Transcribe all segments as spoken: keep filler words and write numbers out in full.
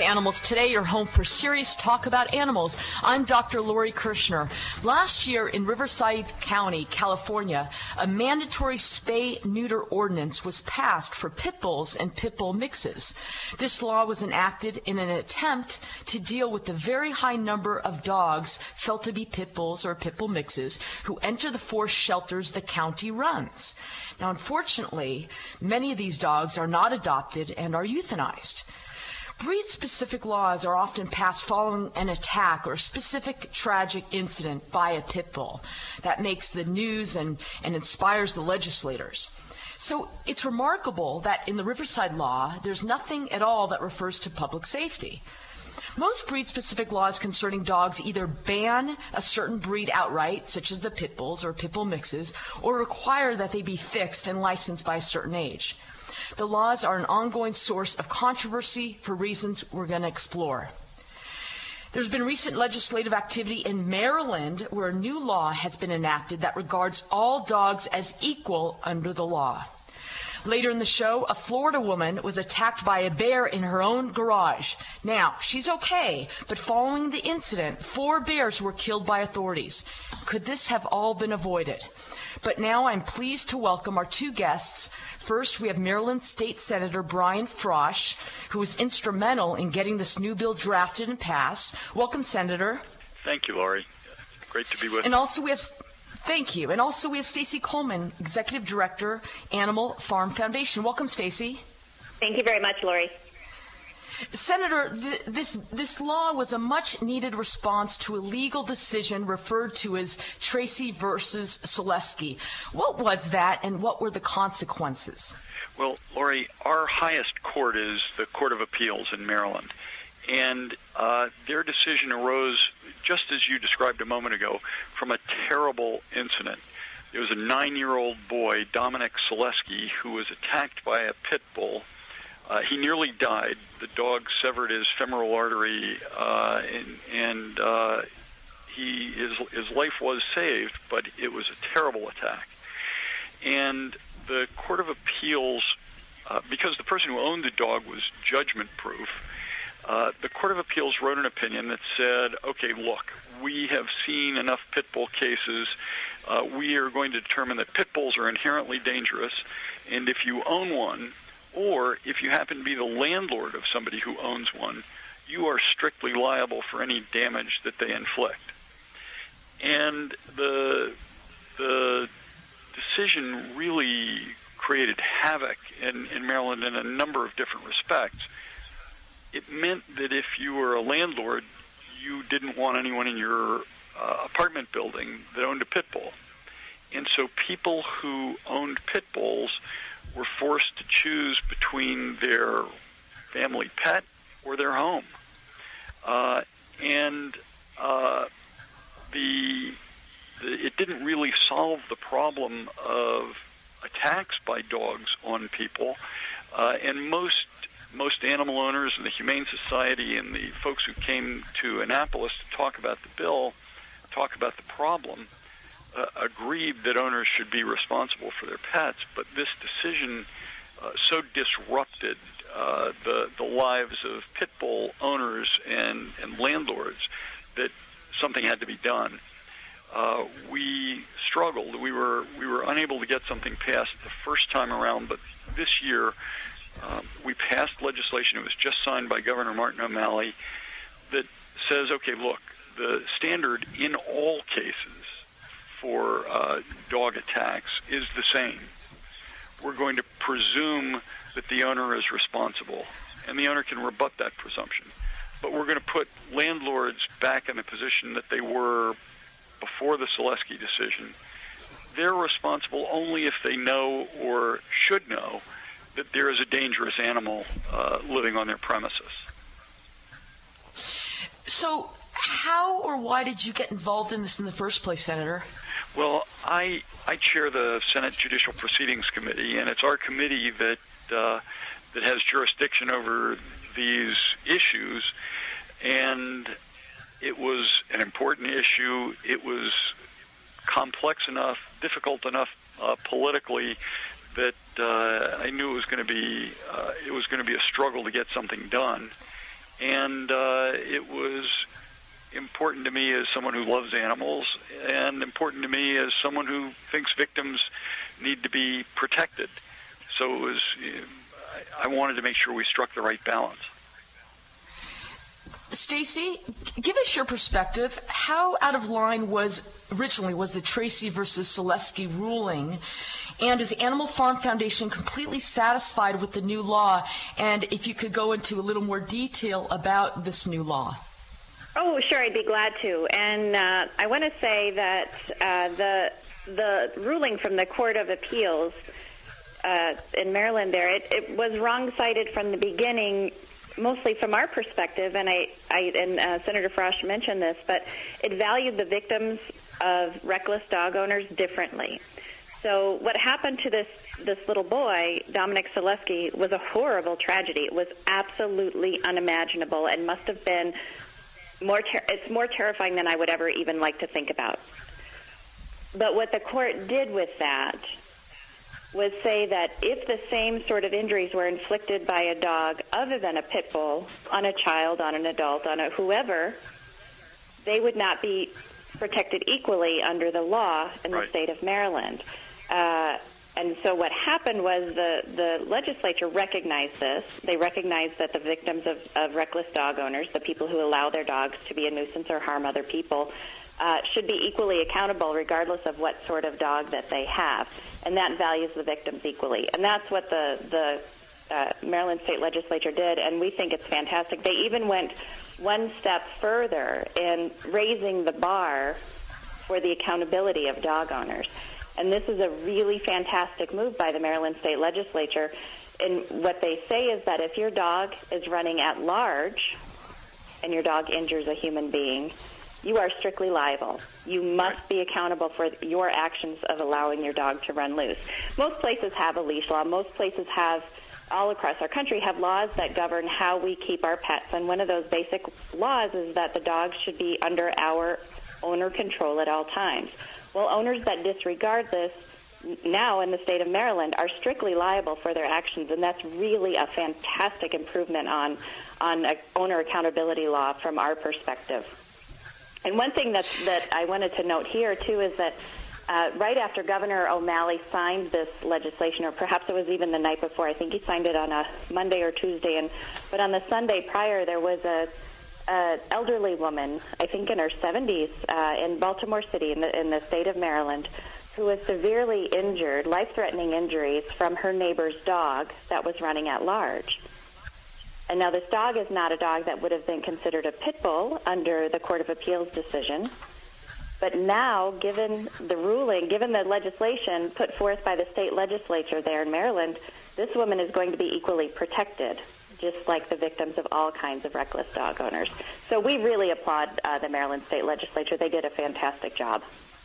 Animals Today, your home for serious talk about animals. I'm Doctor Lori Kirshner. Last year in Riverside County, California, a mandatory spay-neuter ordinance was passed for pit bulls and pit bull mixes. This law was enacted in an attempt to deal with the very high number of dogs felt to be pit bulls or pit bull mixes who enter the forced shelters the county runs. Now, unfortunately, many of these dogs are not adopted and are euthanized. Breed-specific laws are often passed following an attack or a specific tragic incident by a pit bull that makes the news and, and inspires the legislators. So it's remarkable that in the Riverside law, there's nothing at all that refers to public safety. Most breed-specific laws concerning dogs either ban a certain breed outright, such as the pit bulls or pit bull mixes, or require that they be fixed and licensed by a certain age. The laws are an ongoing source of controversy for reasons we're going to explore. There's been recent legislative activity in Maryland where a new law has been enacted that regards all dogs as equal under the law. Later in the show, a Florida woman was attacked by a bear in her own garage. Now, she's okay, but following the incident, four bears were killed by authorities. Could this have all been avoided? But now I'm pleased to welcome our two guests. First, we have Maryland State Senator Brian Frosh, who was instrumental in getting this new bill drafted and passed. Welcome, Senator. Thank you, Laurie. Great to be with you. And also we have, thank you. And also we have Stacy Coleman, Executive Director, Animal Farm Foundation. Welcome, Stacy. Thank you very much, Laurie. Senator, th- this this law was a much-needed response to a legal decision referred to as Tracy versus Selesky. What was that, and what were the consequences? Well, Laurie, our highest court is the Court of Appeals in Maryland, and uh, their decision arose, just as you described a moment ago, from a terrible incident. There was a nine-year-old boy, Dominic Selesky, who was attacked by a pit bull. Uh, he nearly died. The dog severed his femoral artery, uh, and, and uh, he his, his life was saved, but it was a terrible attack. And the Court of Appeals, uh, because the person who owned the dog was judgment-proof, uh, the Court of Appeals wrote an opinion that said, okay, look, we have seen enough pit bull cases. Uh, we are going to determine that pit bulls are inherently dangerous, and if you own one, or if you happen to be the landlord of somebody who owns one, you are strictly liable for any damage that they inflict. And the the decision really created havoc in, in Maryland in a number of different respects. It meant that if you were a landlord, you didn't want anyone in your uh, apartment building that owned a pit bull. And so people who owned pit bulls were forced to choose between their family pet or their home. Uh, and uh, the, the it didn't really solve the problem of attacks by dogs on people. Uh, and most most animal owners and the Humane Society and the folks who came to Annapolis to talk about the bill, talk about the problem, Uh, agreed that owners should be responsible for their pets, but this decision uh, so disrupted uh, the the lives of pit bull owners and, and landlords that something had to be done. Uh, we struggled. We were we were unable to get something passed the first time around, but this year um, we passed legislation. It was just signed by Governor Martin O'Malley that says, okay, look, the standard in all cases for uh, dog attacks is the same. We're going to presume that the owner is responsible, and the owner can rebut that presumption. But we're going to put landlords back in the position that they were before the Selesky decision. They're responsible only if they know or should know that there is a dangerous animal uh, living on their premises. So how or why did you get involved in this in the first place, Senator? Well, I I chair the Senate Judicial Proceedings Committee, and it's our committee that uh, that has jurisdiction over these issues. And it was an important issue. It was complex enough, difficult enough uh, politically that uh, I knew it was going to be uh, it was going to be a struggle to get something done. And uh, it was important to me as someone who loves animals, and important to me as someone who thinks victims need to be protected. So it was, I wanted to make sure we struck the right balance. Stacy, give us your perspective. How out of line was originally was the Tracy versus Selesky ruling? And is Animal Farm Foundation completely satisfied with the new law? And if you could go into a little more detail about this new law. Oh, sure, I'd be glad to. And uh, I want to say that uh, the the ruling from the Court of Appeals uh, in Maryland there, it, it was wrong-cited from the beginning, mostly from our perspective, and I, I and uh, Senator Frosch mentioned this, but it valued the victims of reckless dog owners differently. So what happened to this this little boy, Dominic Selesky, was a horrible tragedy. It was absolutely unimaginable and must have been more ter- it's more terrifying than I would ever even like to think about. But what the court did with that was say that if the same sort of injuries were inflicted by a dog other than a pit bull on a child, on an adult, on a whoever, they would not be protected equally under the law in the right. state of Maryland. Uh, and so what happened was the, the legislature recognized this. They recognized that the victims of, of reckless dog owners, the people who allow their dogs to be a nuisance or harm other people, uh, should be equally accountable regardless of what sort of dog that they have. And that values the victims equally. And that's what the, the uh, Maryland State Legislature did, and we think it's fantastic. They even went one step further in raising the bar for the accountability of dog owners. And this is a really fantastic move by the Maryland State Legislature. And what they say is that if your dog is running at large and your dog injures a human being, you are strictly liable. You must be accountable for your actions of allowing your dog to run loose. Most places have a leash law. Most places have, all across our country, have laws that govern how we keep our pets. And one of those basic laws is that the dog should be under our owner control at all times. Well, owners that disregard this now in the state of Maryland are strictly liable for their actions, and that's really a fantastic improvement on, on a owner accountability law from our perspective. And one thing that's, that I wanted to note here, too, is that uh, right after Governor O'Malley signed this legislation, or perhaps it was even the night before, I think he signed it on a Monday or Tuesday, and but on the Sunday prior, there was a, a elderly woman, I think in her seventies, uh, in Baltimore City, in the, in the state of Maryland, who was severely injured, life-threatening injuries from her neighbor's dog that was running at large. And now this dog is not a dog that would have been considered a pit bull under the Court of Appeals decision. But now, given the ruling, given the legislation put forth by the state legislature there in Maryland, this woman is going to be equally protected, just like the victims of all kinds of reckless dog owners. So we really applaud uh, the Maryland state legislature. They did a fantastic job.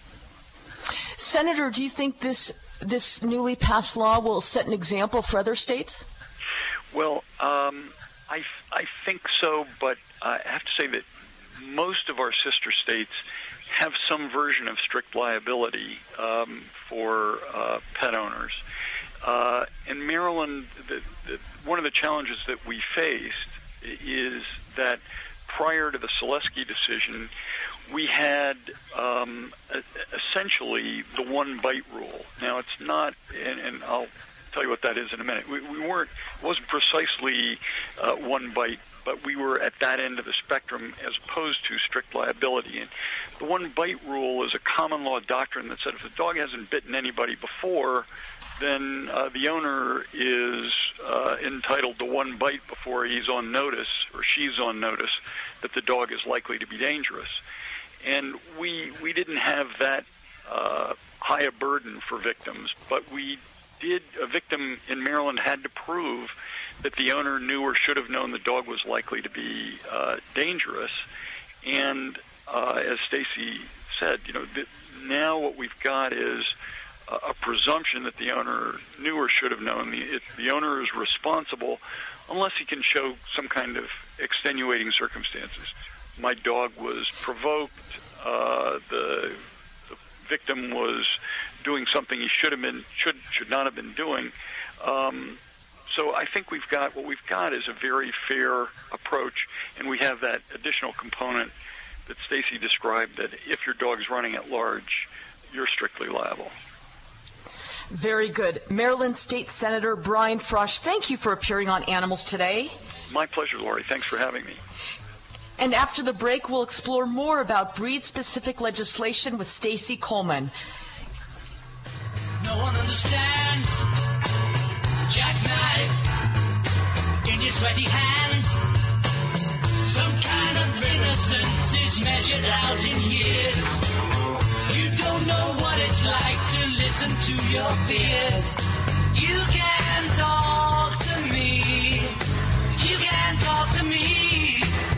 Senator, do you think this this newly passed law will set an example for other states? Well, um, I, I think so, but I have to say that most of our sister states have some version of strict liability um, for uh, pet owners. Uh, in Maryland, the, the, one of the challenges that we faced is that prior to the Selesky decision, we had um, essentially the one-bite rule. Now, it's not, and, and I'll tell you what that is in a minute. We, we weren't, it wasn't precisely uh, one bite, but we were at that end of the spectrum as opposed to strict liability. And the one-bite rule is a common law doctrine that said if the dog hasn't bitten anybody before, then uh, the owner is uh, entitled to one bite before he's on notice or she's on notice that the dog is likely to be dangerous. And we we didn't have that uh, high a burden for victims, but we did. A victim in Maryland had to prove that the owner knew or should have known the dog was likely to be uh, dangerous. And uh, as Stacy said, you know, th- now what we've got is a, a presumption that the owner knew or should have known. The, it, the owner is responsible unless he can show some kind of extenuating circumstances. My dog was provoked. Uh, the, the victim was doing something he should have been, should should not have been doing. Um, So I think we've got, what we've got is a very fair approach, and we have that additional component that Stacy described, that if your dog's running at large, you're strictly liable. Very good. Maryland State Senator Brian Frosh, thank you for appearing on Animals Today. My pleasure, Lori. Thanks for having me. And after the break, we'll explore more about breed-specific legislation with Stacy Coleman. No one understands the jackknife in your sweaty hands. Some kind of innocence is measured out in years. You don't know what it's like to listen to your fears. You can talk to me. You can talk to me.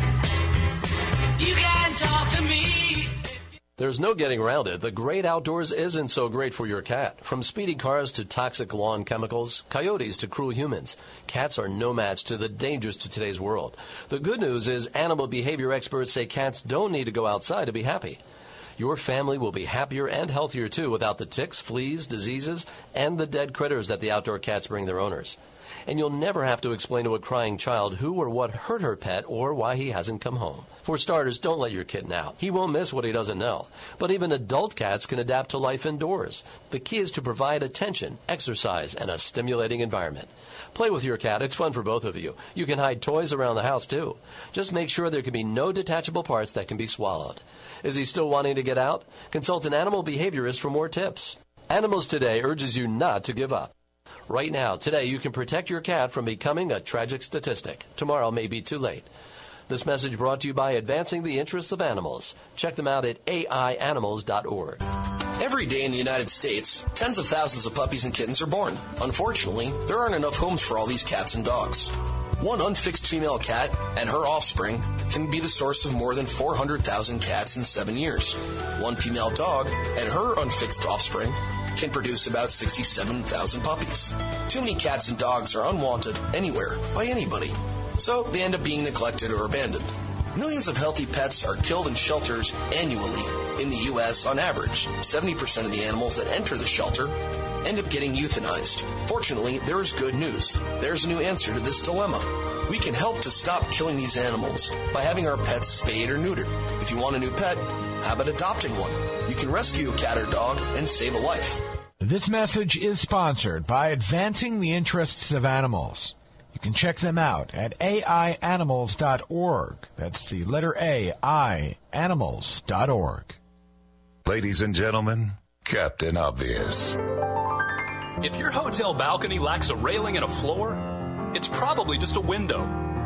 You can talk to me. There's no getting around it. The great outdoors isn't so great for your cat. From speeding cars to toxic lawn chemicals, coyotes to cruel humans, cats are no match to the dangers to today's world. The good news is animal behavior experts say cats don't need to go outside to be happy. Your family will be happier and healthier, too, without the ticks, fleas, diseases, and the dead critters that the outdoor cats bring their owners. And you'll never have to explain to a crying child who or what hurt her pet or why he hasn't come home. For starters, don't let your kitten out. He won't miss what he doesn't know. But even adult cats can adapt to life indoors. The key is to provide attention, exercise, and a stimulating environment. Play with your cat. It's fun for both of you. You can hide toys around the house, too. Just make sure there can be no detachable parts that can be swallowed. Is he still wanting to get out? Consult an animal behaviorist for more tips. Animals Today urges you not to give up. Right now, today, you can protect your cat from becoming a tragic statistic. Tomorrow may be too late. This message brought to you by Advancing the Interests of Animals. Check them out at A I animals dot org. Every day in the United States, tens of thousands of puppies and kittens are born. Unfortunately, there aren't enough homes for all these cats and dogs. One unfixed female cat and her offspring can be the source of more than four hundred thousand cats in seven years. One female dog and her unfixed offspring can produce about sixty-seven thousand puppies. Too many cats and dogs are unwanted anywhere by anybody, so they end up being neglected or abandoned. Millions of healthy pets are killed in shelters annually. In the U S, on average, seventy percent of the animals that enter the shelter end up getting euthanized. Fortunately, there is good news. There's a new answer to this dilemma. We can help to stop killing these animals by having our pets spayed or neutered. If you want a new pet, how about adopting one? You can rescue a cat or dog and save a life. This message is sponsored by Advancing the Interests of Animals. You can check them out at A I animals dot org. That's the letter A, I, animals dot org. Ladies and gentlemen, Captain Obvious. If your hotel balcony lacks a railing and a floor, it's probably just a window.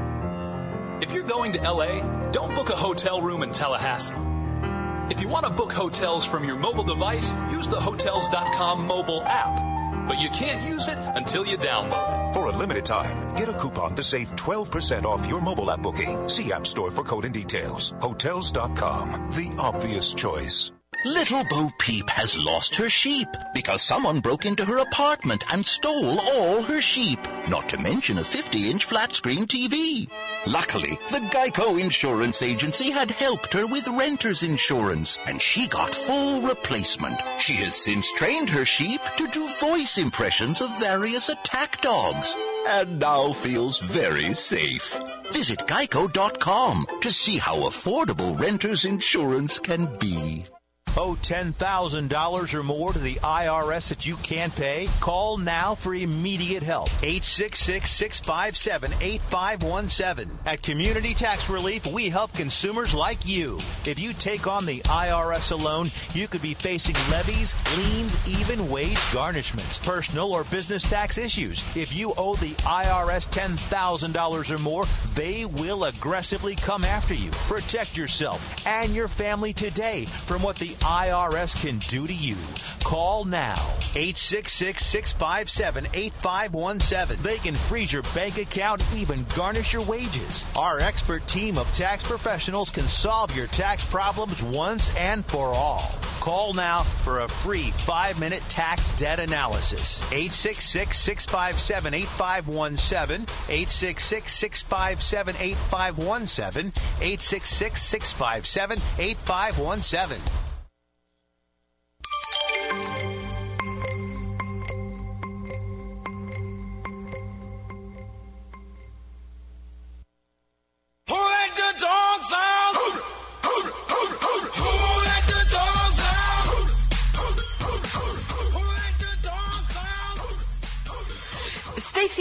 If you're going to L A, don't book a hotel room in Tallahassee. If you want to book hotels from your mobile device, use the Hotels dot com mobile app. But you can't use it until you download it. For a limited time, get a coupon to save twelve percent off your mobile app booking. See App Store for code and details. Hotels dot com, the obvious choice. Little Bo Peep has lost her sheep because someone broke into her apartment and stole all her sheep, not to mention a fifty-inch flat-screen T V. Luckily, the Geico Insurance Agency had helped her with renter's insurance, and she got full replacement. She has since trained her sheep to do voice impressions of various attack dogs, and now feels very safe. Visit geico dot com to see how affordable renter's insurance can be. Owe ten thousand dollars or more to the I R S that you can't pay? Call now for immediate help. eight six six, six five seven, eight five one seven. At Community Tax Relief, we help consumers like you. If you take on the I R S alone, you could be facing levies, liens, even wage garnishments, personal or business tax issues. If you owe the I R S ten thousand dollars or more, they will aggressively come after you. Protect yourself and your family today from what the I R S can do to you. Call now. eight six six, six five seven, eight five one seven. They can freeze your bank account, even garnish your wages. Our expert team of tax professionals can solve your tax problems once and for all. Call now for a free five-minute tax debt analysis. eight six six, six five seven, eight five one seven. eight six six, six five seven, eight five one seven. eight six six, six five seven, eight five one seven.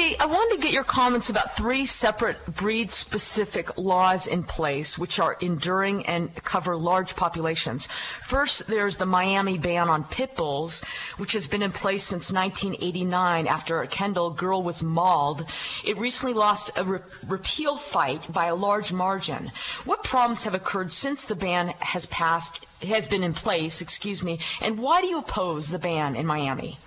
Hey, I wanted to get your comments about three separate breed-specific laws in place which are enduring and cover large populations. First, there's the Miami ban on pit bulls, which has been in place since nineteen eighty-nine after a Kendall girl was mauled. It recently lost a re- repeal fight by a large margin. What problems have occurred since the ban has passed, has been in place, excuse me, and why do you oppose the ban in Miami?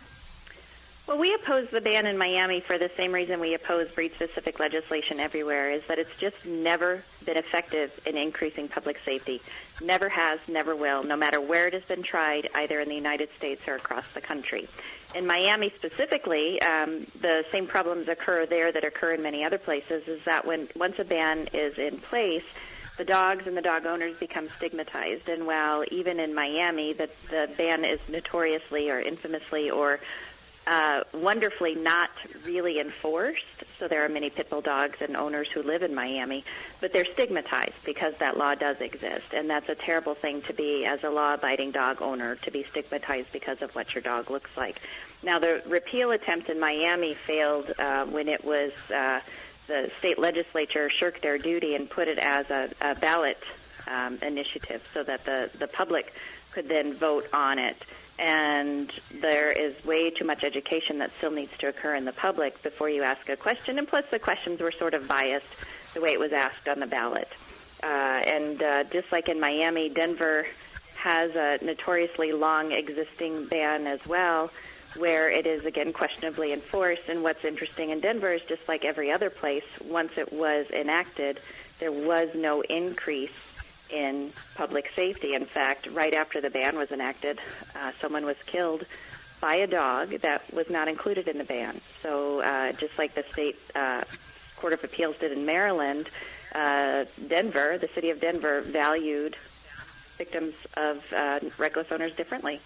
Well, we oppose the ban in Miami for the same reason we oppose breed-specific legislation everywhere, is that it's just never been effective in increasing public safety. Never has, never will, no matter where it has been tried, either in the United States or across the country. In Miami specifically, um, the same problems occur there that occur in many other places, is that when once a ban is in place, the dogs and the dog owners become stigmatized. And while even in Miami the, the ban is notoriously or infamously or Uh, wonderfully not really enforced, so there are many pit bull dogs and owners who live in Miami, but they're stigmatized because that law does exist, and that's a terrible thing to be as a law-abiding dog owner, to be stigmatized because of what your dog looks like. Now, the repeal attempt in Miami failed uh, when it was uh, the state legislature shirked their duty and put it as a, a ballot um, initiative so that the, the public could then vote on it. And there is way too much education that still needs to occur in the public before you ask a question. And plus the questions were sort of biased the way it was asked on the ballot. Uh, and uh, just like in Miami, Denver has a notoriously long existing ban as well, where it is, again, questionably enforced. And what's interesting in Denver is just like every other place, once it was enacted, there was no increase in public safety. In fact, right after the ban was enacted, uh, someone was killed by a dog that was not included in the ban. So uh, just like the state uh, Court of Appeals did in Maryland, uh, Denver, the city of Denver, valued victims of uh, reckless owners differently.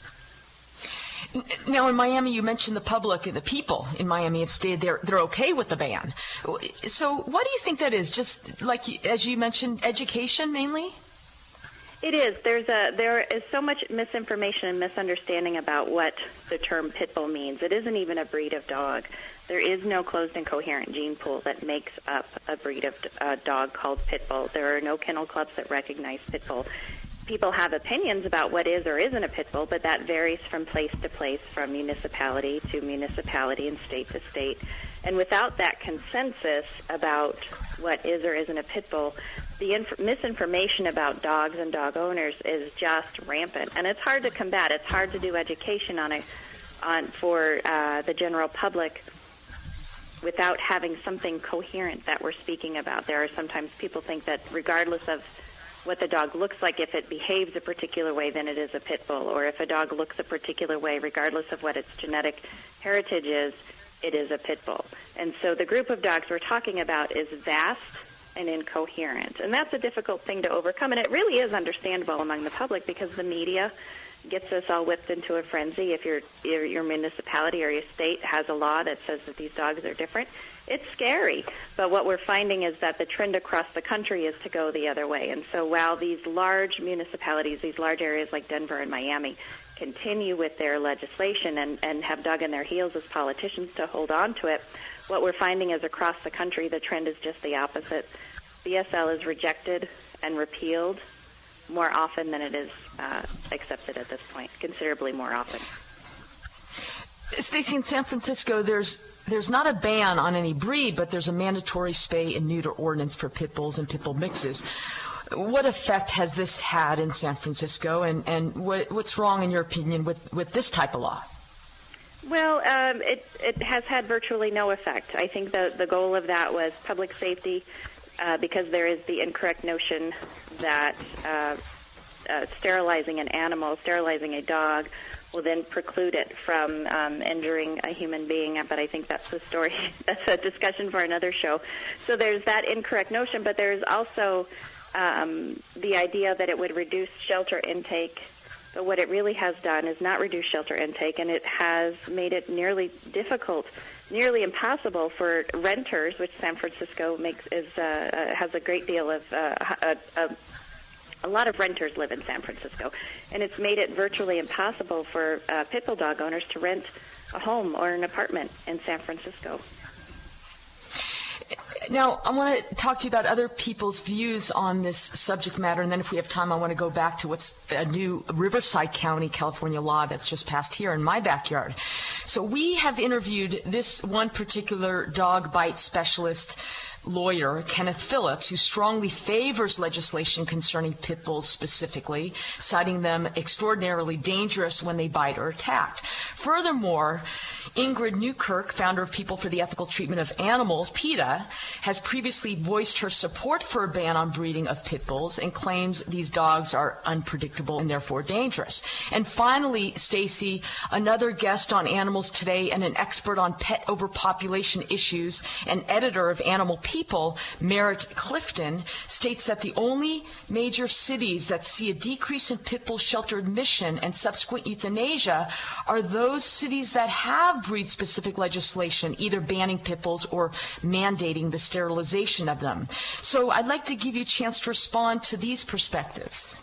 Now, in Miami, you mentioned the public and the people in Miami have stated they're, they're okay with the ban. So what do you think that is? Just like, as you mentioned, education mainly? It is. There's a there is so much misinformation and misunderstanding about what the term pit bull means. It isn't even a breed of dog. There is no closed and coherent gene pool that makes up a breed of uh, dog called pit bull. There are no kennel clubs that recognize pit bull. People have opinions about what is or isn't a pit bull, but that varies from place to place, from municipality to municipality and state to state. And without that consensus about what is or isn't a pit bull, the inf- misinformation about dogs and dog owners is just rampant. And it's hard to combat. It's hard to do education on a, on for uh, the general public without having something coherent that we're speaking about. There are sometimes people think that regardless of what the dog looks like, if it behaves a particular way, then it is a pit bull. Or if a dog looks a particular way, regardless of what its genetic heritage is, it is a pit bull. And so the group of dogs we're talking about is vast and incoherent. And that's a difficult thing to overcome. And it really is understandable among the public because the media gets us all whipped into a frenzy. If your, your, your municipality or your state has a law that says that these dogs are different, it's scary. But what we're finding is that the trend across the country is to go the other way. And so while these large municipalities, these large areas like Denver and Miami, continue with their legislation and, and have dug in their heels as politicians to hold on to it, what we're finding is across the country the trend is just the opposite. B S L is rejected and repealed more often than it is uh, accepted at this point, considerably more often. Stacy, in San Francisco, there's there's not a ban on any breed, but there's a mandatory spay and neuter ordinance for pit bulls and pit bull mixes. What effect has this had in San Francisco, and, and what, what's wrong, in your opinion, with, with this type of law? Well, um, it, it has had virtually no effect. I think the, the goal of that was public safety, uh, because there is the incorrect notion that uh, uh, sterilizing an animal, sterilizing a dog, will then preclude it from um, injuring a human being. But I think that's the story. That's a discussion for another show. So there's that incorrect notion, but there's also um, the idea that it would reduce shelter intake. But what it really has done is not reduce shelter intake, and it has made it nearly difficult, nearly impossible for renters, which San Francisco makes is uh, has a great deal of uh, a, a, a lot of renters live in San Francisco, and it's made it virtually impossible for uh, pit bull dog owners to rent a home or an apartment in San Francisco. Now, I want to talk to you about other people's views on this subject matter, and then if we have time, I want to go back to what's a new Riverside County, California law that's just passed here in my backyard. So we have interviewed this one particular dog bite specialist lawyer, Kenneth Phillips, who strongly favors legislation concerning pit bulls specifically, citing them extraordinarily dangerous when they bite or attack. Furthermore, Ingrid Newkirk, founder of People for the Ethical Treatment of Animals, PETA, has previously voiced her support for a ban on breeding of pit bulls and claims these dogs are unpredictable and therefore dangerous. And finally, Stacy, another guest on Animals Today and an expert on pet overpopulation issues and editor of Animal People, Merritt Clifton, states that the only major cities that see a decrease in pit bull shelter admission and subsequent euthanasia are those cities that have breed-specific legislation, either banning pit bulls or mandating the sterilization of them. So I'd like to give you a chance to respond to these perspectives.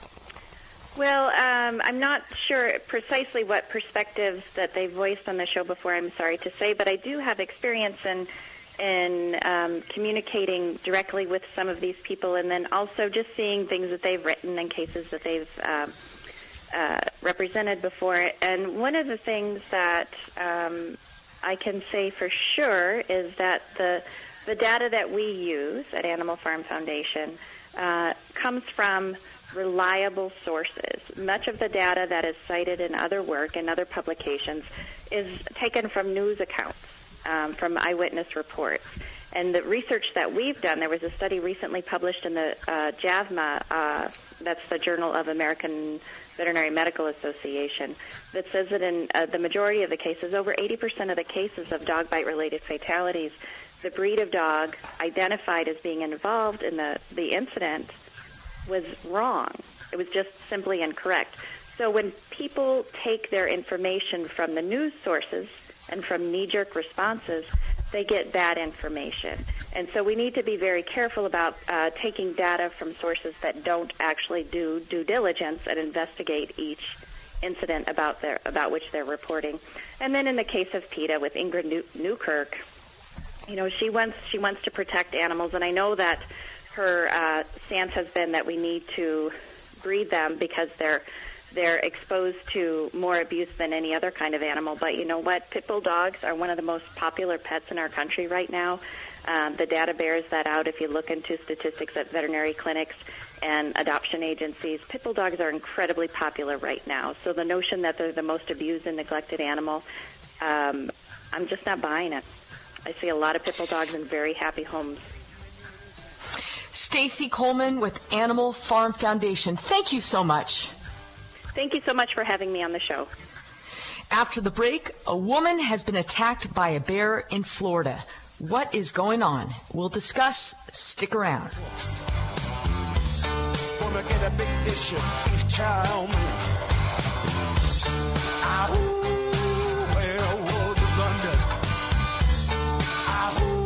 Well, um, I'm not sure precisely what perspectives that they voiced on the show before, I'm sorry to say, but I do have experience in in um, communicating directly with some of these people, and then also just seeing things that they've written and cases that they've uh, uh, represented before. And one of the things that um, I can say for sure is that the the data that we use at Animal Farm Foundation uh, comes from reliable sources. Much of the data that is cited in other work and other publications is taken from news accounts, um, from eyewitness reports. And the research that we've done, there was a study recently published in the uh, JAVMA, uh, that's the Journal of American Veterinary Medical Association, that says that in uh, the majority of the cases, over eighty percent of the cases of dog bite-related fatalities, the breed of dog identified as being involved in the, the incident was wrong. It was just simply incorrect. So when people take their information from the news sources and from knee-jerk responses, they get bad information. And so we need to be very careful about uh, taking data from sources that don't actually do due diligence and investigate each incident about their about which they're reporting. And then in the case of PETA with Ingrid New- Newkirk, you know, she wants she wants to protect animals, and I know that her uh, stance has been that we need to breed them because they're they're exposed to more abuse than any other kind of animal. But you know what? Pit bull dogs are one of the most popular pets in our country right now. Um, the data bears that out. If you look into statistics at veterinary clinics and adoption agencies, pit bull dogs are incredibly popular right now. So the notion that they're the most abused and neglected animal, um, I'm just not buying it. I see a lot of pit bull dogs in very happy homes. Stacy Coleman with Animal Farm Foundation, thank you so much. Thank you so much for having me on the show. After the break, a woman has been attacked by a bear in Florida. What is going on? We'll discuss. Stick around. Gonna get a big dish of beef chow mein. Ahoo, where was London? Ahoo,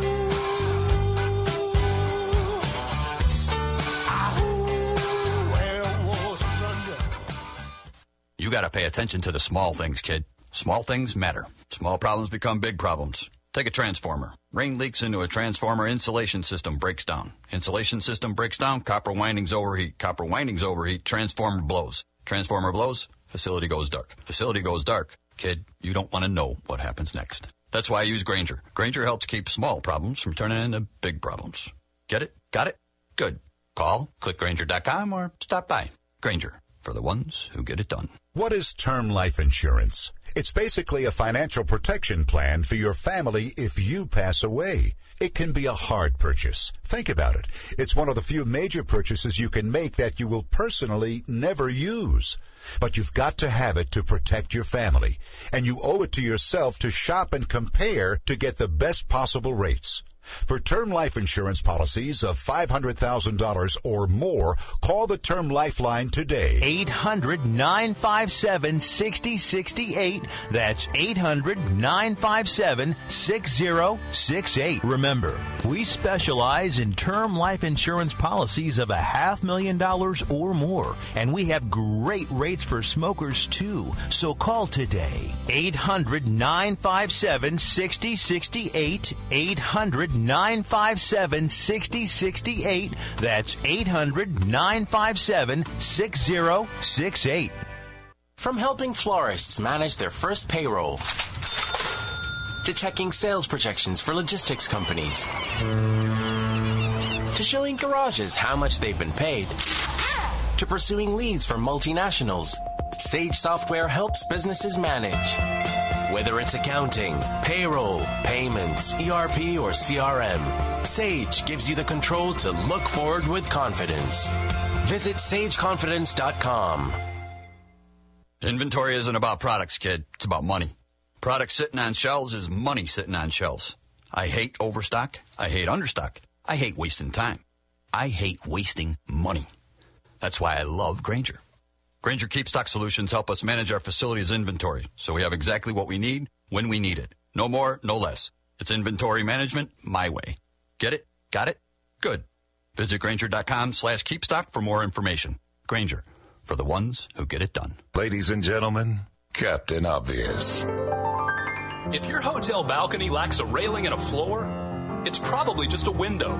ahoo, where was London? You got to pay attention to the small things, kid. Small things matter. Small problems become big problems. Take a transformer. Rain leaks into a transformer, insulation system breaks down. Insulation system breaks down, copper windings overheat. Copper windings overheat, transformer blows. Transformer blows, facility goes dark. Facility goes dark. Kid, you don't want to know what happens next. That's why I use Grainger. Grainger helps keep small problems from turning into big problems. Get it? Got it? Good. Call, click Grainger dot com, or stop by. Grainger, for the ones who get it done. What is term life insurance? It's basically a financial protection plan for your family if you pass away. It can be a hard purchase. Think about it. It's one of the few major purchases you can make that you will personally never use. But you've got to have it to protect your family. And you owe it to yourself to shop and compare to get the best possible rates. For term life insurance policies of five hundred thousand dollars or more, call the Term Lifeline today. eight hundred, nine five seven, six zero six eight. That's eight hundred, nine five seven, six zero six eight. Remember, We specialize in term life insurance policies of a half million dollars or more, and we have great rates for smokers too. So call today. eight hundred, nine five seven, six zero six eight. eight hundred, nine five seven, six zero six eight. That's eight hundred, nine five seven, six zero six eight. From helping florists manage their first payroll, to checking sales projections for logistics companies, to showing garages how much they've been paid, to pursuing leads for multinationals, Sage Software helps businesses manage. Whether it's accounting, payroll, payments, E R P, or C R M, Sage gives you the control to look forward with confidence. Visit sage confidence dot com. Inventory isn't about products, kid. It's about money. Product sitting on shelves is money sitting on shelves. I hate overstock. I hate understock. I hate wasting time. I hate wasting money. That's why I love Grainger. Grainger KeepStock Solutions help us manage our facility's inventory, so we have exactly what we need when we need it. No more, no less. It's inventory management my way. Get it? Got it? Good. Visit Grainger.com slash KeepStock for more information. Grainger, for the ones who get it done. Ladies and gentlemen, Captain Obvious. If your hotel balcony lacks a railing and a floor, it's probably just a window.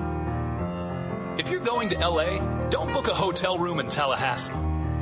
If you're going to L A, don't book a hotel room in Tallahassee.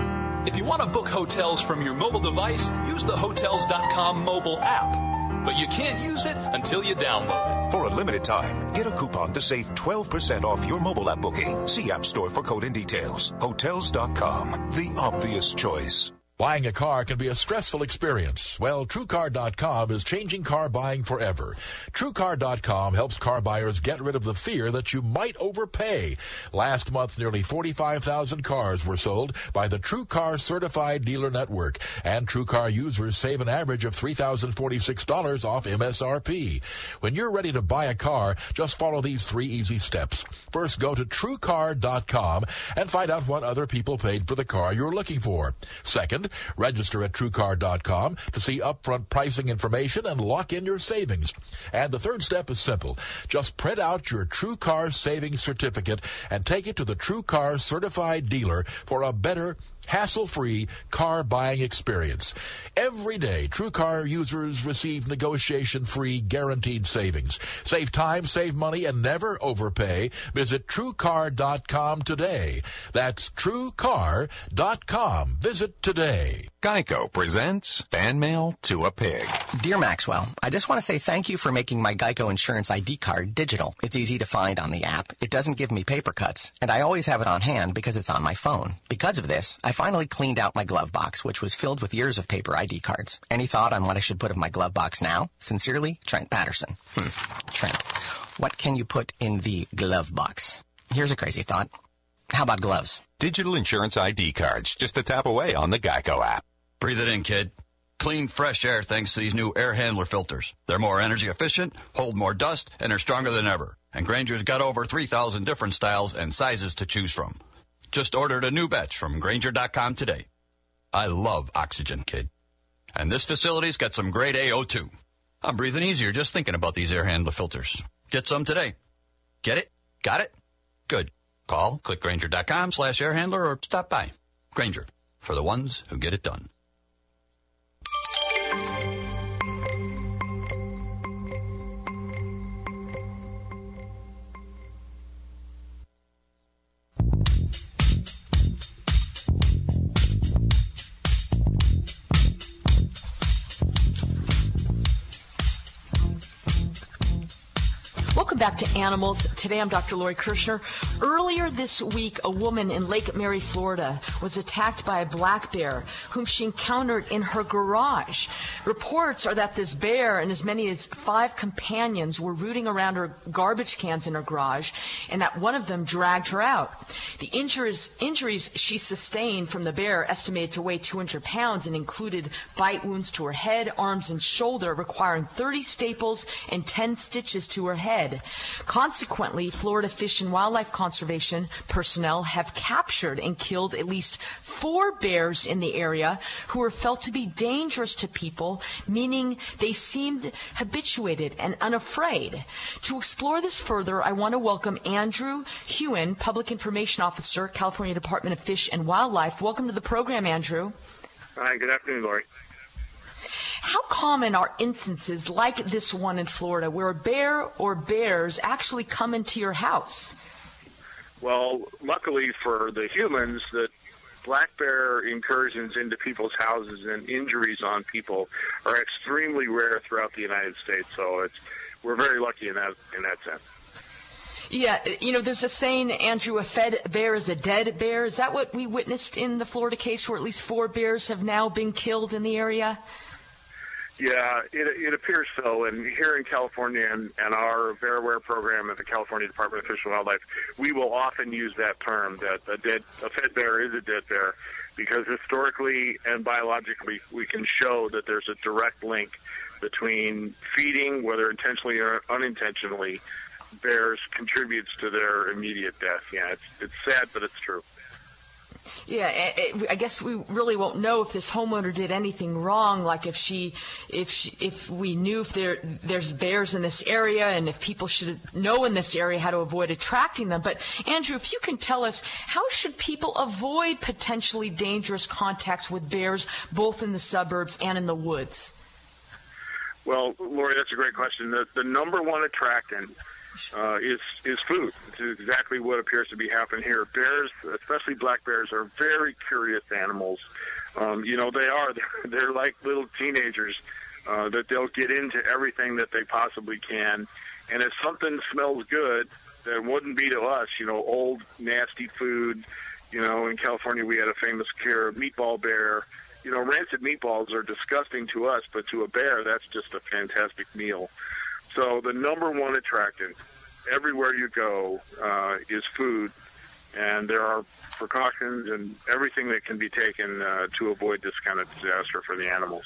If you want to book hotels from your mobile device, use the Hotels dot com mobile app. But you can't use it until you download it. For a limited time, get a coupon to save twelve percent off your mobile app booking. See App Store for code and details. Hotels dot com, the obvious choice. Buying a car can be a stressful experience. Well, True Car dot com is changing car buying forever. True Car dot com helps car buyers get rid of the fear that you might overpay. Last month, nearly forty-five thousand cars were sold by the True Car Certified Dealer Network, and True Car users save an average of three thousand forty-six dollars off M S R P. When you're ready to buy a car, just follow these three easy steps. First, go to True Car dot com and find out what other people paid for the car you're looking for. Second, register at True Car dot com to see upfront pricing information and lock in your savings. And the third step is simple. Just print out your True Car Savings Certificate and take it to the True Car Certified Dealer for a better, hassle-free car buying experience. Every day, True Car users receive negotiation-free guaranteed savings. Save time, save money, and never overpay. Visit True Car dot com today. That's True Car dot com. Visit today. Geico presents Fan Mail to a Pig. Dear Maxwell, I just want to say thank you for making my Geico Insurance I D card digital. It's easy to find on the app. It doesn't give me paper cuts, and I always have it on hand because it's on my phone. Because of this, I finally cleaned out my glove box, which was filled with years of paper I D cards. Any thought on what I should put in my glove box now? Sincerely, Trent Patterson. Hmm. Trent, what can you put in the glove box? Here's a crazy thought. How about gloves? Digital insurance I D cards, just a tap away on the Geico app. Breathe it in, kid. Clean, fresh air thanks to these new air handler filters. They're more energy efficient, hold more dust, and are stronger than ever. And Grainger's got over three thousand different styles and sizes to choose from. Just ordered a new batch from Grainger dot com today. I love oxygen, kid. And this facility's got some grade A O two. I'm breathing easier just thinking about these air handler filters. Get some today. Get it? Got it? Good. Call, click Grainger dot com slash air handler or stop by. Grainger, for the ones who get it done. Welcome back to Animals. Today I'm Doctor Lori Kirshner. Earlier this week, a woman in Lake Mary, Florida, was attacked by a black bear whom she encountered in her garage. Reports are that this bear and as many as five companions were rooting around her garbage cans in her garage, and that one of them dragged her out. The injuries, injuries she sustained from the bear, estimated to weigh two hundred pounds, and included bite wounds to her head, arms, and shoulder, requiring thirty staples and ten stitches to her head. Consequently, Florida Fish and Wildlife Conservation conservation personnel have captured and killed at least four bears in the area who were felt to be dangerous to people, meaning they seemed habituated and unafraid. To explore this further, I want to welcome Andrew Hewen, Public Information Officer, California Department of Fish and Wildlife. Welcome to the program, Andrew. Hi, good afternoon, Lori. How common are instances like this one in Florida where a bear or bears actually come into your house? Well, luckily for the humans, that black bear incursions into people's houses and injuries on people are extremely rare throughout the United States. So it's we're very lucky in that in that sense. Yeah, you know, there's a saying, Andrew, a fed bear is a dead bear. Is that what we witnessed in the Florida case where at least four bears have now been killed in the area? Yeah, it, it appears so. And here in California and, and our BearAware program at the California Department of Fish and Wildlife, we will often use that term, that a, dead, a fed bear is a dead bear, because historically and biologically we can show that there's a direct link between feeding, whether intentionally or unintentionally, bears contributes to their immediate death. Yeah, it's, it's sad, but it's true. Yeah, I guess we really won't know if this homeowner did anything wrong, like if she, if she, if we knew if there there's bears in this area and if people should know in this area how to avoid attracting them. But Andrew, if you can tell us, how should people avoid potentially dangerous contacts with bears, both in the suburbs and in the woods? Well, Lori, that's a great question. The, the number one attractant Uh, is is food. It's exactly what appears to be happening here. Bears, especially black bears, are very curious animals. Um, you know, they are. They're, they're like little teenagers uh, that they'll get into everything that they possibly can. And if something smells good, that wouldn't be to us, you know, old, nasty food. You know, in California we had a famous cure, meatball bear. You know, rancid meatballs are disgusting to us, but to a bear, that's just a fantastic meal. So the number one attractant everywhere you go uh, is food, and there are precautions and everything that can be taken uh, to avoid this kind of disaster for the animals.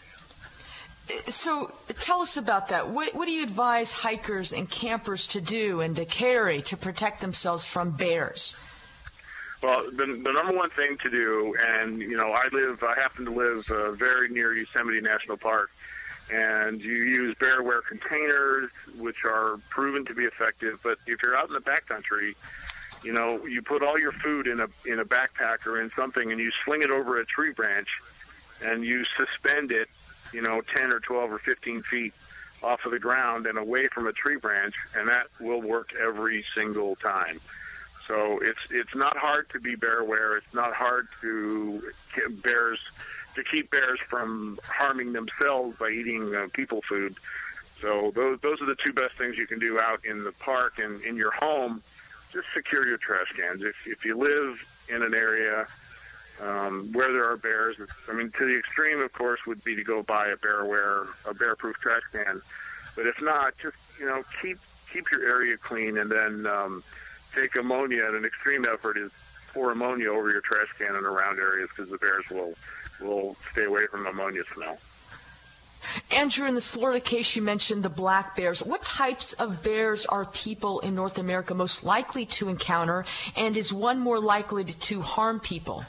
So tell us about that. What, what do you advise hikers and campers to do and to carry to protect themselves from bears? Well, the, the number one thing to do, and, you know, I live, I happen to live uh, very near Yosemite National Park, and you use BearAware containers, which are proven to be effective. But if you're out in the backcountry, you know, you put all your food in a in a backpack or in something, and you sling it over a tree branch, and you suspend it, you know, ten or twelve or fifteen feet off of the ground and away from a tree branch, and that will work every single time. So it's it's not hard to be BearAware. It's not hard to get bears. to keep bears from harming themselves by eating uh, people food. So those those are the two best things you can do out in the park and in your home. Just secure your trash cans. If if you live in an area um, where there are bears, I mean, to the extreme, of course, would be to go buy a BearAware, a bear-proof trash can. But if not, just, you know, keep keep your area clean, and then um, take ammonia. And an extreme effort is pour ammonia over your trash can in around areas, because the bears will will stay away from ammonia smell. Andrew, in this Florida case, you mentioned the black bears. What types of bears are people in North America most likely to encounter, and is one more likely to, to harm people?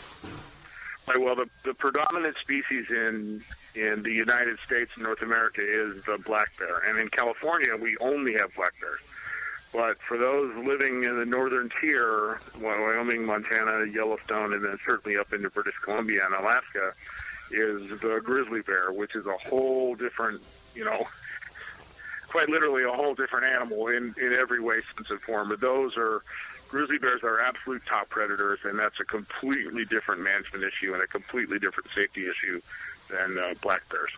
Right, well, the, the predominant species in in the United States and North America is the black bear. And in California, we only have black bears. But for those living in the northern tier, Wyoming, Montana, Yellowstone, and then certainly up into British Columbia and Alaska, is the grizzly bear, which is a whole different, you know, quite literally a whole different animal in, in every way, sense, and form. But those are, grizzly bears are absolute top predators, and that's a completely different management issue and a completely different safety issue than uh, black bears.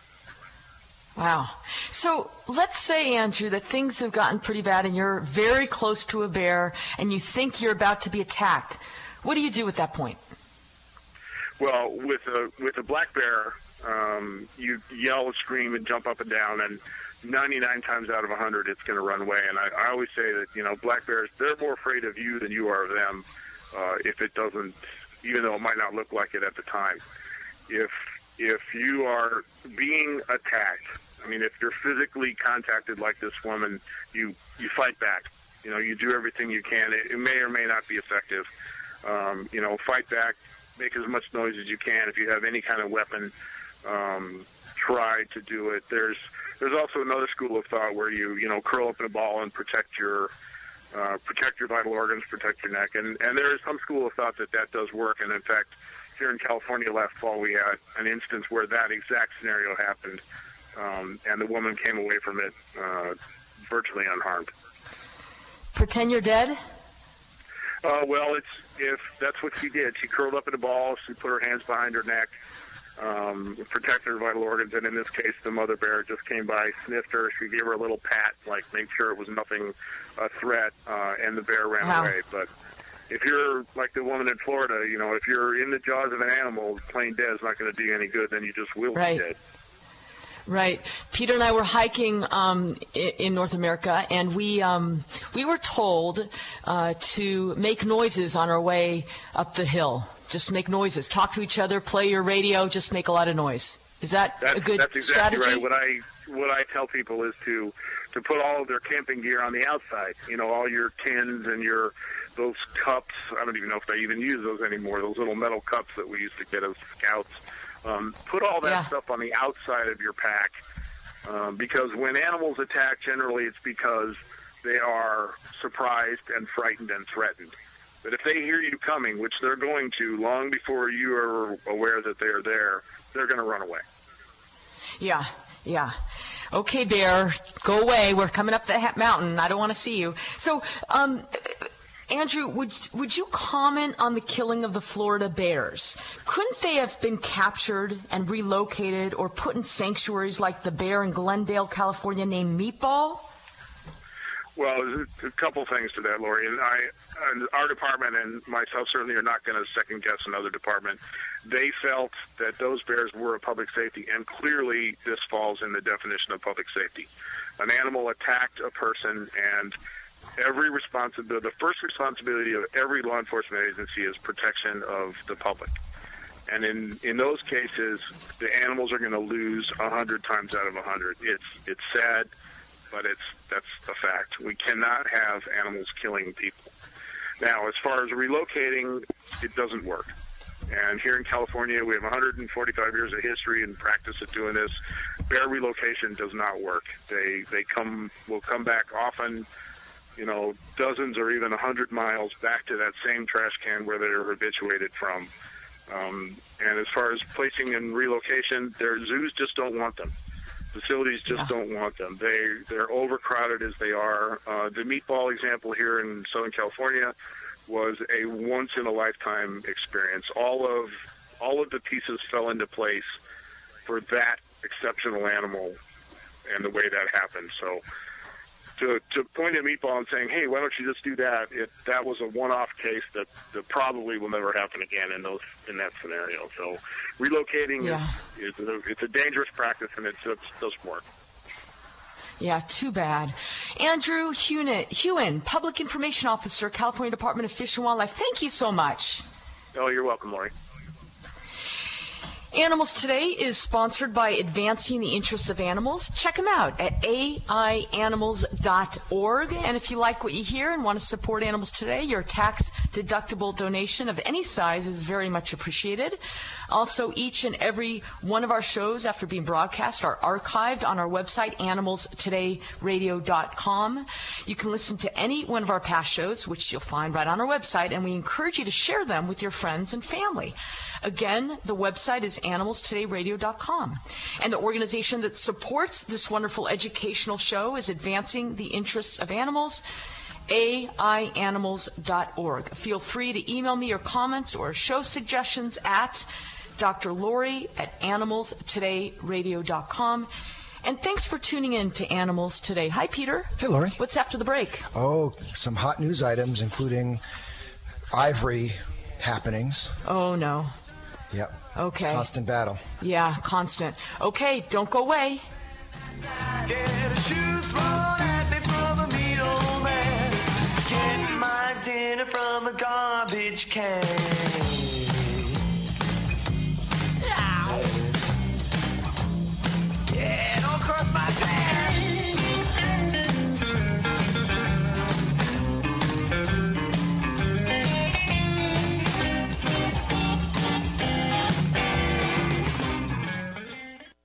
Wow. So let's say, Andrew, that things have gotten pretty bad and you're very close to a bear and you think you're about to be attacked. What do you do at that point? Well, with a with a black bear, um, you yell, scream, and jump up and down, and ninety-nine times out of one hundred, it's going to run away. And I, I always say that, you know, black bears, they're more afraid of you than you are of them, uh, if it doesn't, even though it might not look like it at the time. If if you are being attacked, I mean, if you're physically contacted like this woman, you, you fight back. You know, you do everything you can. It, it may or may not be effective. Um, you know, fight back, make as much noise as you can. If you have any kind of weapon, um, try to do it. There's there's also another school of thought where you you know curl up in a ball and protect your uh, protect your vital organs, protect your neck, and and there is some school of thought that that does work. And in fact, here in California last fall, we had an instance where that exact scenario happened, um, and the woman came away from it uh, virtually unharmed. Pretend you're dead? Uh, well, it's if that's what she did. She curled up in a ball. She put her hands behind her neck, um, protected her vital organs, and in this case, the mother bear just came by, sniffed her. She gave her a little pat, like make sure it was nothing a threat, uh, and the bear ran Wow. away. But if you're like the woman in Florida, you know, if you're in the jaws of an animal, plain dead is not going to do you any good. Then you just will Right. be dead. Right. Peter and I were hiking um, in, in North America, and we um, we were told uh, to make noises on our way up the hill. Just make noises. Talk to each other. Play your radio. Just make a lot of noise. Is that That's, a good that's exactly strategy? right. What I what I tell people is to to put all of their camping gear on the outside. You know, all your tins and your those cups. I don't even know if they even use those anymore. Those little metal cups that we used to get as scouts. Um, put all that Yeah. stuff on the outside of your pack, um, because when animals attack, generally it's because they are surprised and frightened and threatened. But if they hear you coming, which they're going to long before you are aware that they're there, they're going to run away. Yeah, yeah. Okay, bear, go away. We're coming up the ha- mountain. I don't want to see you. So, um, Andrew, would would you comment on the killing of the Florida bears? Couldn't they have been captured and relocated or put in sanctuaries like the bear in Glendale, California, named Meatball? Well, there's a couple things to that, Lori. And I, and our department and myself certainly are not going to second guess another department. They felt that those bears were a public safety, and clearly this falls in the definition of public safety. An animal attacked a person, and every responsibility, the first responsibility of every law enforcement agency is protection of the public. And in, in those cases, the animals are going to lose a hundred times out of a hundred. It's it's sad, but it's that's a fact. We cannot have animals killing people. Now, as far as relocating, it doesn't work. And here in California, we have one hundred forty-five years of history and practice of doing this. Bear relocation does not work. They they come will come back often, you know, dozens or even a hundred miles back to that same trash can where they were habituated from. Um, and as far as placing and relocation, their zoos just don't want them. Facilities just yeah. don't want them. They they're overcrowded as they are. Uh, the Meatball example here in Southern California was a once in a lifetime experience. All of all of the pieces fell into place for that exceptional animal and the way that happened. So to to point at Meatball and saying, hey, why don't you just do that? It, that was a one-off case that, that probably will never happen again in those in that scenario. So relocating yeah. is, is a, it's a dangerous practice, and it just doesn't work. Yeah, too bad. Andrew Hewen, Hewen, Public Information Officer, California Department of Fish and Wildlife, thank you so much. Oh, you're welcome, Lori. Animals Today is sponsored by Advancing the Interests of Animals. Check them out at A I animals dot org. And if you like what you hear and want to support Animals Today, your tax-deductible donation of any size is very much appreciated. Also, each and every one of our shows, after being broadcast, are archived on our website, animals today radio dot com. You can listen to any one of our past shows, which you'll find right on our website, and we encourage you to share them with your friends and family. Again, the website is animals today radio dot com. And the organization that supports this wonderful educational show is Advancing the Interests of Animals, A I animals dot org. Feel free to email me your comments or show suggestions at Doctor Lori at animals today radio dot com. And thanks for tuning in to Animals Today. Hi, Peter. Hey, Lori. What's after the break? Oh, some hot news items, including ivory happenings. Oh, no. Yep. Okay. Constant battle. Yeah, constant. Okay, don't go away. Get a shoe thrown at me from a mean old man. Get my dinner from a garbage can. Yeah, don't cross my path.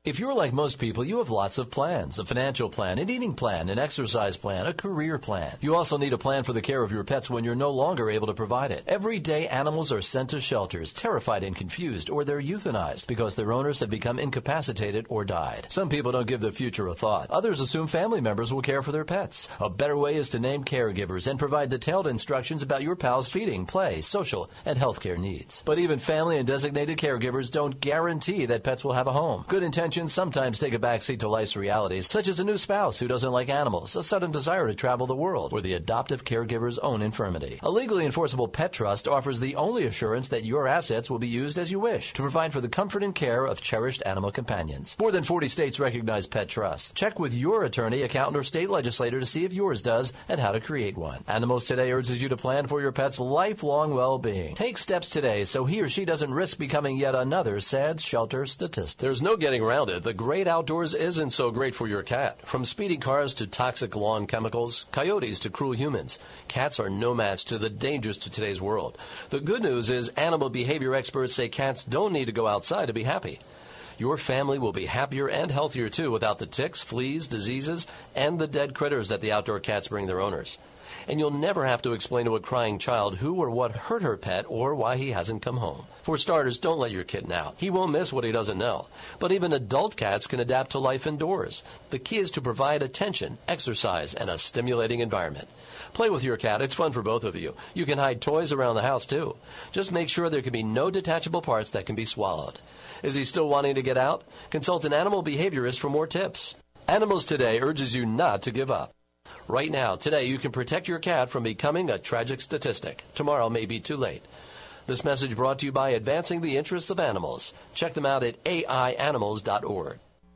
If you're like most people, you have lots of plans. A financial plan, an eating plan, an exercise plan, a career plan. You also need a plan for the care of your pets when you're no longer able to provide it. Every day, animals are sent to shelters, terrified and confused, or they're euthanized because their owners have become incapacitated or died. Some people don't give the future a thought. Others assume family members will care for their pets. A better way is to name caregivers and provide detailed instructions about your pal's feeding, play, social, and healthcare needs. But even family and designated caregivers don't guarantee that pets will have a home. Good intentions sometimes take a backseat to life's realities, such as a new spouse who doesn't like animals, a sudden desire to travel the world, or the adoptive caregiver's own infirmity. A legally enforceable pet trust offers the only assurance that your assets will be used as you wish to provide for the comfort and care of cherished animal companions. More than forty states recognize pet trusts. Check with your attorney, accountant, or state legislator to see if yours does and how to create one. Animals Today urges you to plan for your pet's lifelong well-being. Take steps today so he or she doesn't risk becoming yet another sad shelter statistic. There's no getting around it. The great outdoors isn't so great for your cat. From speedy cars to toxic lawn chemicals, coyotes to cruel humans, cats are no match to the dangers to today's world. The good news is animal behavior experts say cats don't need to go outside to be happy. Your family will be happier and healthier, too, without the ticks, fleas, diseases, and the dead critters that the outdoor cats bring their owners. And you'll never have to explain to a crying child who or what hurt her pet or why he hasn't come home. For starters, don't let your kitten out. He won't miss what he doesn't know. But even adult cats can adapt to life indoors. The key is to provide attention, exercise, and a stimulating environment. Play with your cat. It's fun for both of you. You can hide toys around the house, too. Just make sure there can be no detachable parts that can be swallowed. Is he still wanting to get out? Consult an animal behaviorist for more tips. Animals Today urges you not to give up. Right now, today, you can protect your cat from becoming a tragic statistic. Tomorrow may be too late. This message brought to you by Advancing the Interests of Animals. Check them out at A I animals dot org.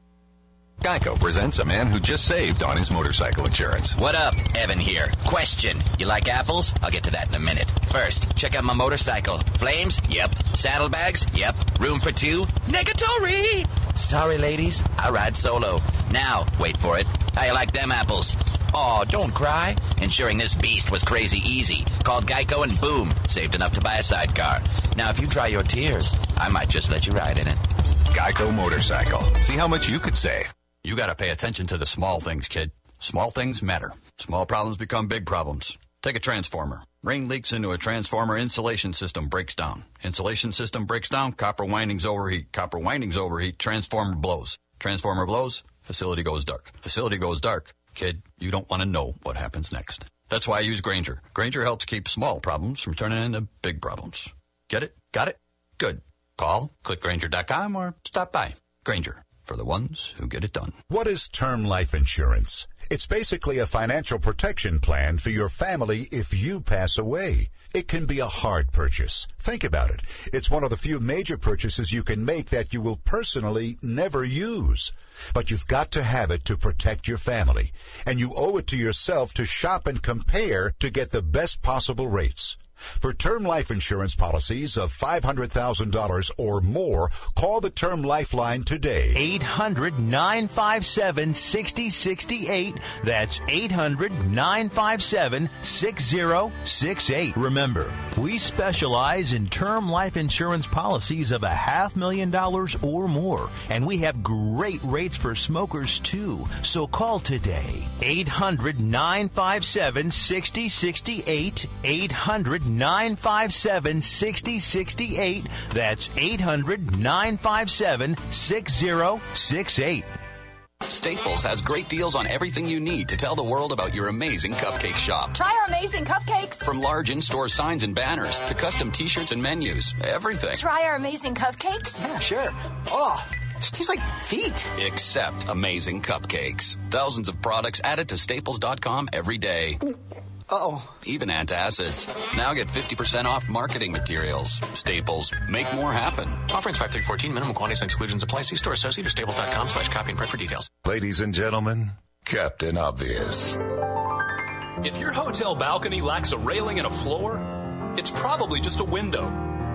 Geico presents a man who just saved on his motorcycle insurance. What up? Evan here. Question. You like apples? I'll get to that in a minute. First, check out my motorcycle. Flames? Yep. Saddlebags? Yep. Room for two? Negatory! Sorry, ladies. I ride solo. Now, wait for it. How you like them apples? Aw, don't cry. Insuring this beast was crazy easy. Called Geico and boom, saved enough to buy a sidecar. Now, if you dry your tears, I might just let you ride in it. Geico Motorcycle. See how much you could save. You gotta pay attention to the small things, kid. Small things matter. Small problems become big problems. Take a transformer. Ring leaks into a transformer, insulation system breaks down. Insulation system breaks down, copper windings overheat. Copper windings overheat, transformer blows. Transformer blows, facility goes dark. Facility goes dark. Kid, you don't want to know what happens next. That's why I use Grainger. Grainger helps keep small problems from turning into big problems. Get it? Got it? Good. Call, click Grainger dot com, or stop by. Grainger, for the ones who get it done. What is term life insurance? It's basically a financial protection plan for your family if you pass away. It can be a hard purchase. Think about it. It's one of the few major purchases you can make that you will personally never use. But you've got to have it to protect your family. And you owe it to yourself to shop and compare to get the best possible rates. For term life insurance policies of five hundred thousand dollars or more, call the Term Lifeline today. eight hundred, nine five seven, six oh six eight. That's eight hundred, nine five seven, six oh six eight. Remember, we specialize in term life insurance policies of a half million dollars or more, and we have great rates for smokers, too. So call today. eight hundred, nine five seven, six oh six eight. eight hundred, nine five seven, six oh six eight. That's eight hundred, nine five seven, six oh six eight. Staples has great deals on everything you need to tell the world about your amazing cupcake shop. Try our amazing cupcakes. From large in-store signs and banners to custom t-shirts and menus, everything. Try our amazing cupcakes? Yeah, sure. Oh, it tastes like feet. Except amazing cupcakes. Thousands of products added to staples dot com every day. Uh-oh. Even antacids. Now get fifty percent off marketing materials. Staples. Make more happen. Offer ends five three fourteen. Minimum quantities and exclusions apply. See store associate or staples dot com slash copy and print for details. Ladies and gentlemen, Captain Obvious. If your hotel balcony lacks a railing and a floor, it's probably just a window.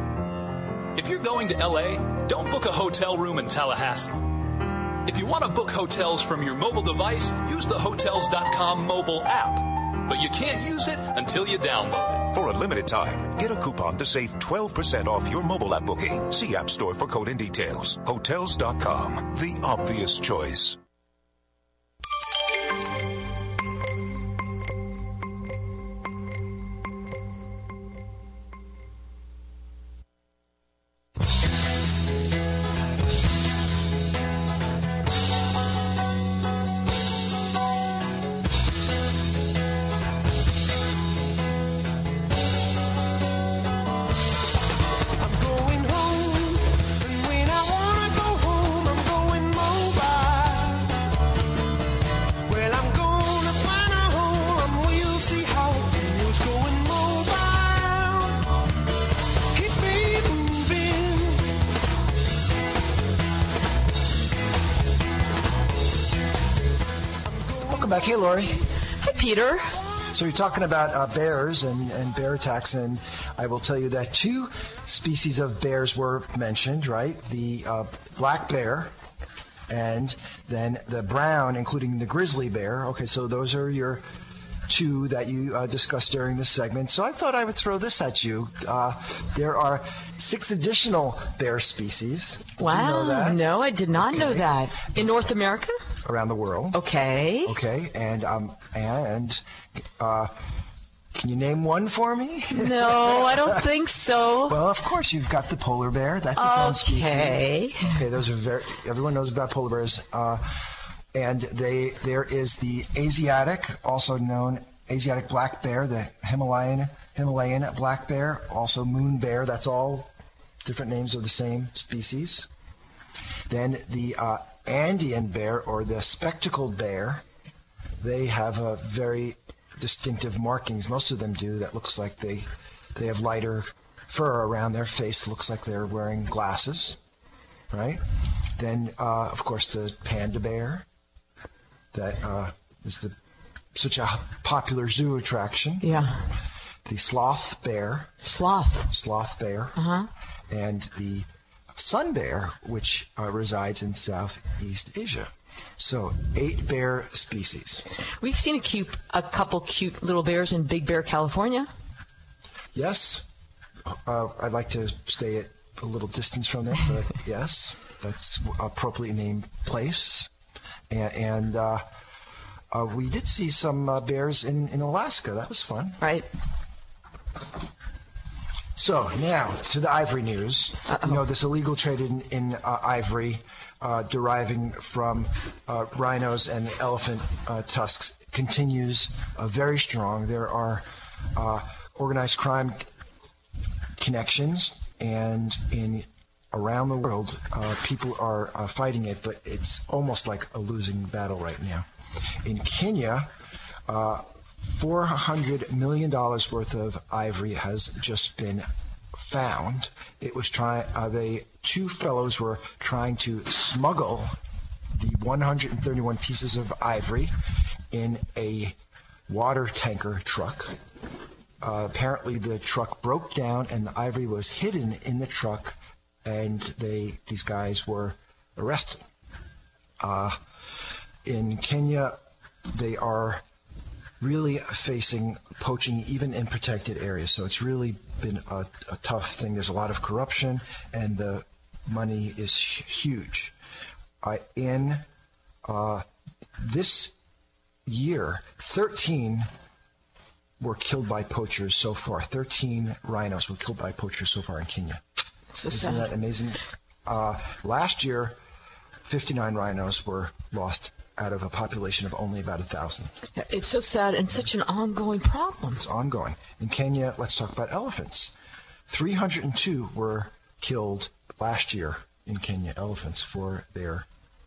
If you're going to L A, don't book a hotel room in Tallahassee. If you want to book hotels from your mobile device, use the hotels dot com mobile app. But you can't use it until you download it. For a limited time, get a coupon to save twelve percent off your mobile app booking. See App Store for code and details. Hotels dot com, the obvious choice. Back. Hey, Lori. Hi, Peter. So you're talking about uh, bears and, and bear attacks, and I will tell you that two species of bears were mentioned, right? The uh, black bear and then the brown, including the grizzly bear. Okay, so those are your two that you uh, discussed during this segment. So I thought I would throw this at you. Uh, there are six additional bear species. Did wow. you know that? No, I did not okay. know that. In North America? Around the world. Okay. Okay, and um and uh, can you name one for me? No, I don't think so. Well, of course, you've got the polar bear. That's its okay. own species. Okay, those are very. Everyone knows about polar bears. Uh, and they there is the Asiatic, also known Asiatic black bear, the Himalayan Himalayan black bear, also moon bear. That's all different names of the same species. Then the uh, Andean bear, or the spectacled bear, they have a very distinctive markings. Most of them do. That looks like they they have lighter fur around their face. Looks like they're wearing glasses, right? Then, uh, of course, the panda bear. That uh, is the such a popular zoo attraction. Yeah. The sloth bear. Sloth. Sloth bear. Uh-huh. And the sun bear, which uh, resides in Southeast Asia. So, eight bear species. We've seen a cute, a couple cute little bears in Big Bear, California. Yes. Uh, I'd like to stay at a little distance from there, but yes, that's appropriately named place. And, and uh, uh, we did see some uh, bears in, in Alaska. That was fun. Right. So now to the ivory news. Uh-oh. You know, this illegal trade in, in uh, ivory uh, deriving from uh, rhinos and elephant uh, tusks continues uh, very strong. There are uh, organized crime connections, and in around the world, uh, people are uh, fighting it, but it's almost like a losing battle right now. In Kenya, uh, four hundred million dollars worth of ivory has just been found. It was trying. Uh, they two fellows were trying to smuggle the one hundred thirty-one pieces of ivory in a water tanker truck. Uh, apparently, the truck broke down, and the ivory was hidden in the truck, and they these guys were arrested. Uh, in Kenya, they are really facing poaching even in protected areas. So it's really been a, a tough thing. There's a lot of corruption, and the money is huge. Uh, in uh, this year, thirteen were killed by poachers so far. thirteen rhinos were killed by poachers so far in Kenya. So Isn't sad. that amazing? Uh, last year, fifty-nine rhinos were lost out of a population of only about a thousand. It's so sad and such an ongoing problem. It's ongoing. In Kenya, let's talk about elephants. three hundred two were killed last year in Kenya, elephants, for their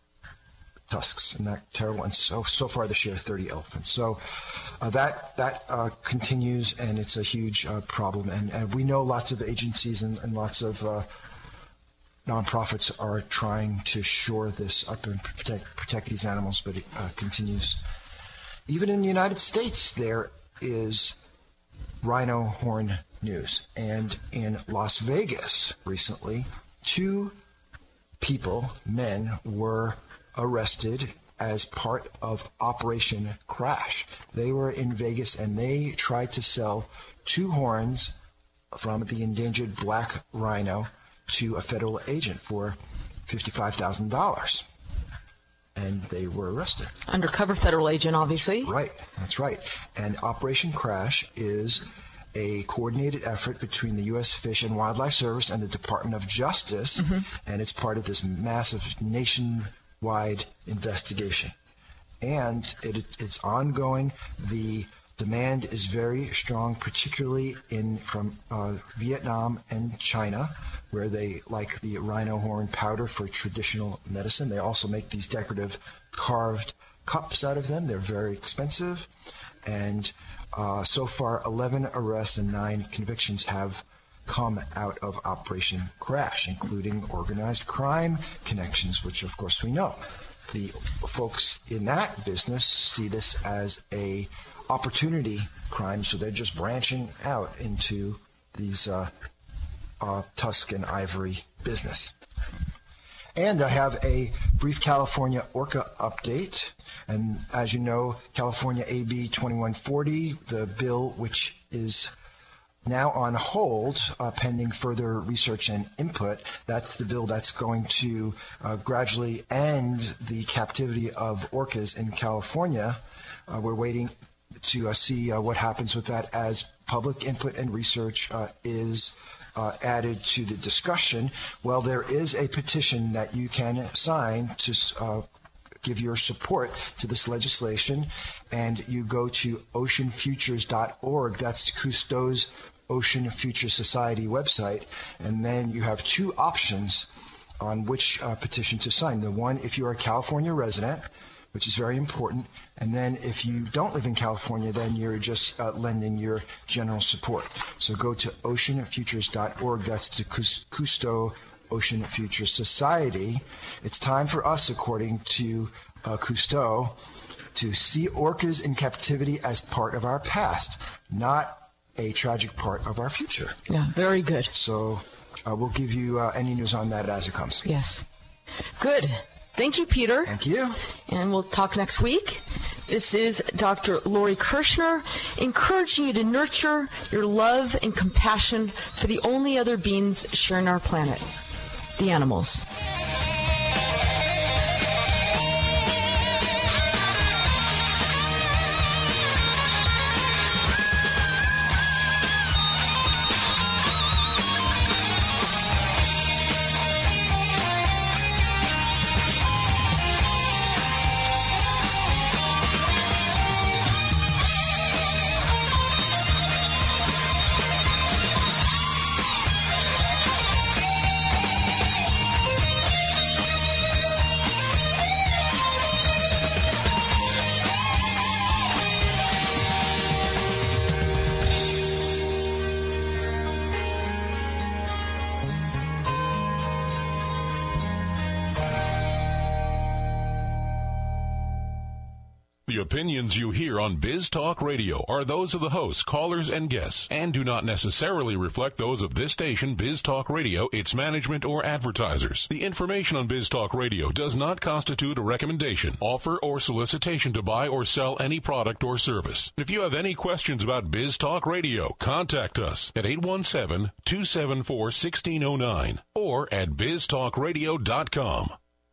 tusks. Isn't that terrible? And so so far this year, thirty elephants. So uh, that that uh, continues, and it's a huge uh, problem. And, and we know lots of agencies and, and lots of uh, nonprofits are trying to shore this up and protect protect these animals, but it uh, continues. Even in the United States, there is rhino horn news. And in Las Vegas recently, two people, men, were arrested as part of Operation Crash. They were in Vegas and they tried to sell two horns from the endangered black rhino to a federal agent for fifty-five thousand dollars. And they were arrested. Undercover federal agent, obviously. Right, that's right. And Operation Crash is a coordinated effort between the U S Fish and Wildlife Service and the Department of Justice, mm-hmm. and it's part of this massive nationwide investigation. And it, it's ongoing. The demand is very strong, particularly in from uh, Vietnam and China, where they like the rhino horn powder for traditional medicine. They also make these decorative carved cups out of them. They're very expensive. And uh, so far, eleven arrests and nine convictions have come out of Operation Crash, including organized crime connections, which, of course, we know. The folks in that business see this as a opportunity crime, so they're just branching out into these uh, uh, tusk and ivory business. And I have a brief California orca update. And as you know, California A B twenty-one forty, the bill which is now on hold uh, pending further research and input, that's the bill that's going to uh, gradually end the captivity of orcas in California. Uh, we're waiting to uh, see uh, what happens with that as public input and research uh, is uh, added to the discussion. Well, there is a petition that you can sign to uh, give your support to this legislation, and you go to ocean futures dot org. That's Cousteau's Ocean Future Society website, and then you have two options on which uh, petition to sign. The one, if you're a California resident, which is very important, and then if you don't live in California, then you're just uh, lending your general support. So go to ocean futures dot org. That's the Cousteau Ocean Future Society. It's time for us, according to uh, Cousteau, to see orcas in captivity as part of our past, not a tragic part of our future. Yeah, very good. So uh, we'll give you uh, any news on that as it comes. Yes. Good. Thank you, Peter. Thank you. And we'll talk next week. This is Doctor Lori Kirshner, encouraging you to nurture your love and compassion for the only other beings sharing our planet, the animals. The opinions you hear on Biz Talk Radio are those of the hosts, callers, and guests, and do not necessarily reflect those of this station, Biz Talk Radio, its management, or advertisers. The information on Biz Talk Radio does not constitute a recommendation, offer, or solicitation to buy or sell any product or service. If you have any questions about Biz Talk Radio, contact us at eight one seven, two seven four, one six zero nine or at biz talk radio dot com.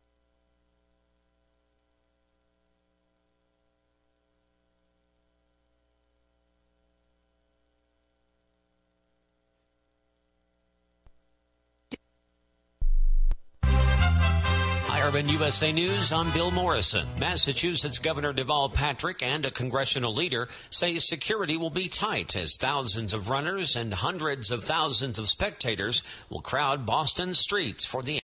Urban U S A News, I'm Bill Morrison. Massachusetts Governor Deval Patrick and a congressional leader say security will be tight as thousands of runners and hundreds of thousands of spectators will crowd Boston's streets for the